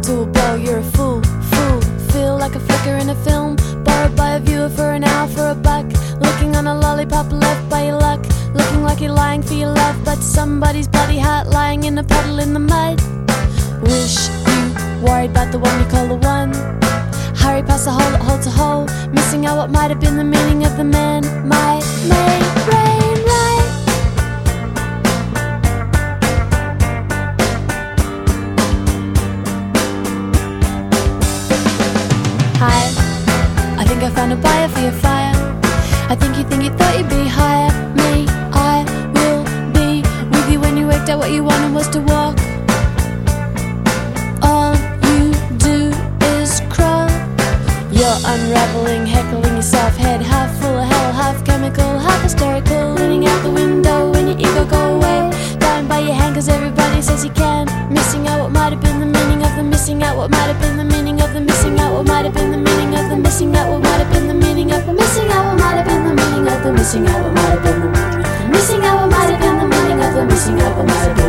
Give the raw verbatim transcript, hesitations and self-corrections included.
to a ball, you're a fool, fool. Feel like a flicker in a film, borrowed by a viewer for an hour for a buck. Looking on a lollipop left by your luck, looking like you're lying for your love, but somebody's bloody heart lying in a puddle in the mud. Wish you worried about the one you call the one. Hurry past the hole that holds a hole, missing out what might have been the meaning of the man. Might make rain right. Hi, I think I found a buyer for your fire. I think you think you thought you'd be higher. Me, I will be with you when you worked out what you wanted was to walk. All you do is crawl. You're unraveling, heckling yourself, head half full of hell, half chemical, half hysterical, leaning out the window when your ego go away, dying by your hand cause everybody says you can, missing out what might have been the meaning of the missing out what might have been the meaning of the missing out what might have been the meaning of the missing out what might have been the meaning of the missing out what might have been the meaning of the missing out what might have been the meaning of the missing out what might have been the meaning of the missing out what might have been